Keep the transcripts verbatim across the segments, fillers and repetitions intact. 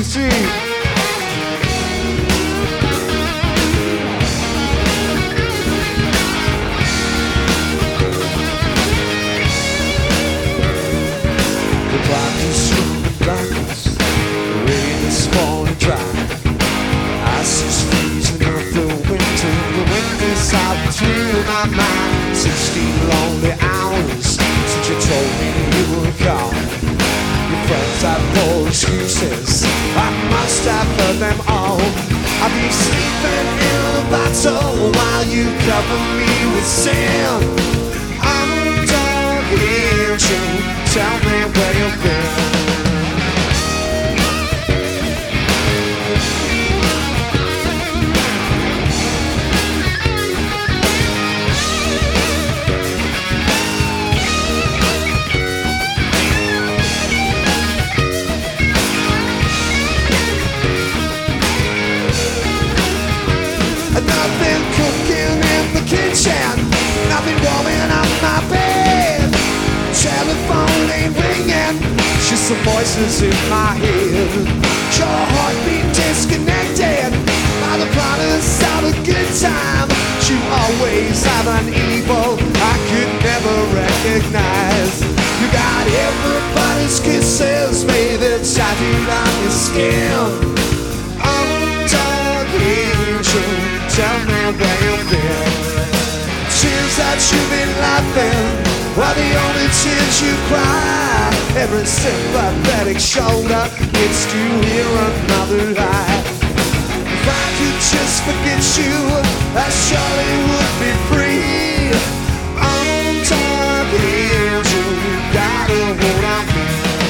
street. The clock is running backwards, the rain is falling dry. Ice is freezing up the winter, the wind is out through my mind. Sixteen lonely hours since you told me you were gone. Your friends have more excuses, I must have heard them all. I'll be sleeping in a battle while you cover me with sand. I'm done here, tell me where you've been. Nothing cooking in the kitchen, nothing warming up my bed. Telephone ain't ringing, just the voices in my head. Your heartbeat disconnected by the promise of a good time. You always have an evil I could never recognize. You got everybody's kisses, baby, tattooed on your skin. I'm talking true. Tell me where you've been. Tears that you've been laughing are the only tears you cry. Every sympathetic shoulder gets to hear another lie. If I could just forget you, I surely would be free. I'm talking to you, gotta hold on me.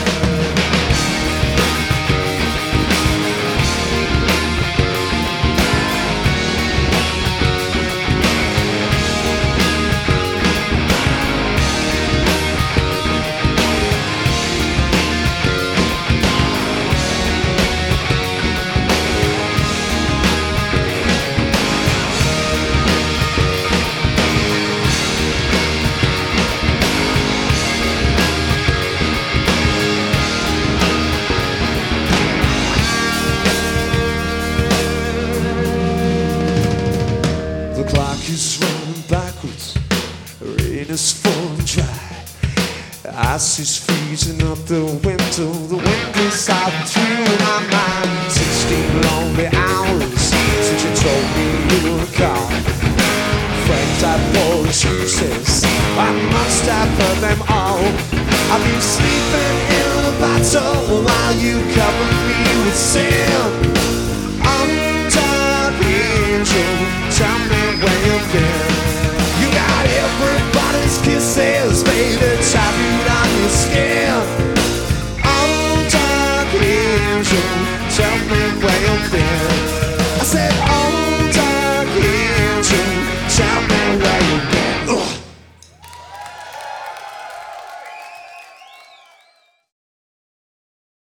The clock is running backwards, the rain is falling dry. Ice is freezing up the winter, the wind is out through my mind. Sixteen lonely hours since you told me you were gone. Friends had more excuses, I must have heard them all. I've been sleeping in a battle while you cover me with sand. I'm talking true, tell me where you've been. You got everybody's kisses, baby,